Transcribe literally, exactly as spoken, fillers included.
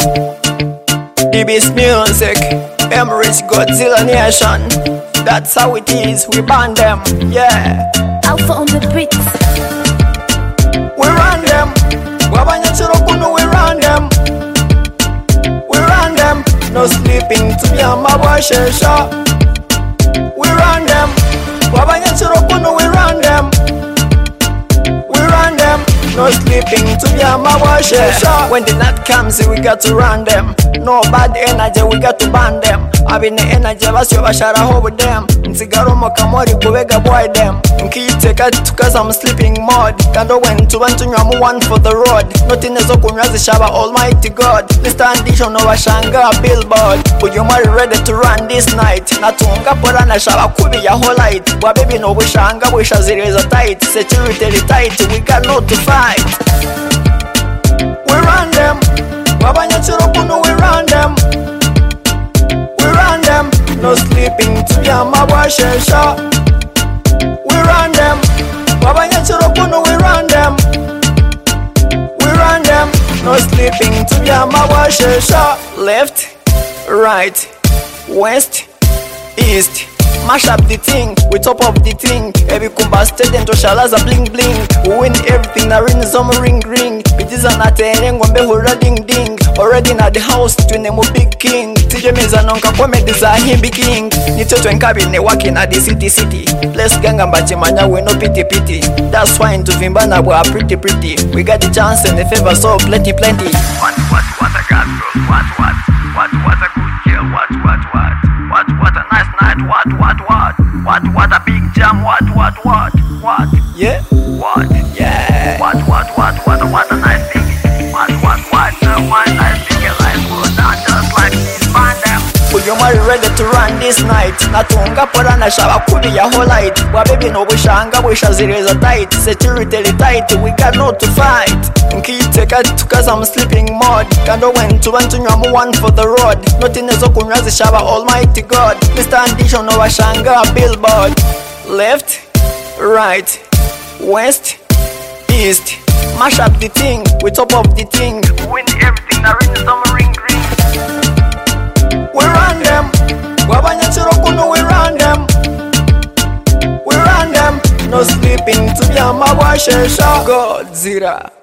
D B's music, Emirates Godzilla Nation. That's how it is, we ban them, yeah. Alpha on the beats. We run them, wabanya chirokunu we run them. We run them, no sleeping to be a mabashesha. We run them, wabanya chirokunu we run them. We run them, no sleeping to be a mabashesha. When the night comes, we got to run them. No bad energy, we got to ban them. Having the energy, basyo bashara over them. Nsigaro mokamori kubega boy them. Nkiyiteka tukaza I'm sleeping mode. Kando when to want to nyamu one for the road. Nothing is okunyazi shaba almighty God. This condition of a shanga billboard. But you are ready to run this night. Natunga pora na shaba kubi ya whole light. Wa baby no wishanga wisha zireza tight. Security tight, we got no to fight. We run them. Wabanya chirokunu we run them. We run them, no sleeping to be a mabashesha. We run them, wabanya chirokunu we run them. We run them, no sleeping to be a mabashesha. Left, right, west, east. Mash up the thing, we top up the thing. Every kumba student to shalaza bling bling. We win everything, na ring some ring ring. Bitiza na tene ngombe hura ding ding. Already na the house, twine mu big king. Tije meza nonka comedy za himbi king. Nitoto nkabine working at the city city. Let's ganga mbachi manya we no pity pity. That's why into vimbana we are pretty pretty. We got the chance and the favor so plenty plenty. What what what a god bro, what what what what a good girl, what what what what what a nice night, what what what what what a big jam, what what what what Yeah, what yeah. what what what what what a nice thing, what what what uh, one nice thing like good, not just like this, find them. You are ready to run this night. Natunga pora na shaba kubi ya whole light. Wa baby no wishanga wisha zireza tight. Security tight, we got no to fight. Nkiyiteka tukaza I'm sleeping mode. Kando when to want to nyamu one for the road. Nothing is okunyazi shaba almighty God. This condition of a shanga billboard. Left, right, west, east. Mash up the thing, we top up the thing. Win everything, na ring some ring ring. We run them, wabanya chirokunu we run them. We run them, no sleeping to be a mabashesha. Godzilla.